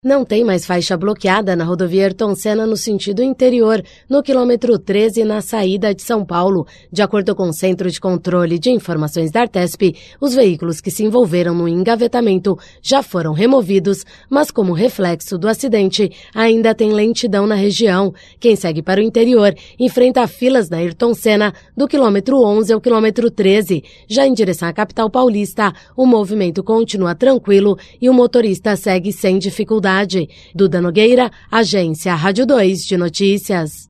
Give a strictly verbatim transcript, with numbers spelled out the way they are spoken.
Não tem mais faixa bloqueada na rodovia Ayrton Senna no sentido interior, no quilômetro treze, na saída de São Paulo. De acordo com o Centro de Controle de Informações da Artesp, os veículos que se envolveram no engavetamento já foram removidos, mas como reflexo do acidente, ainda tem lentidão na região. Quem segue para o interior enfrenta filas na Ayrton Senna do quilômetro onze ao quilômetro treze. Já em direção à capital paulista, o movimento continua tranquilo e o motorista segue sem dificuldade. Duda Nogueira, Agência Rádio dois de Notícias.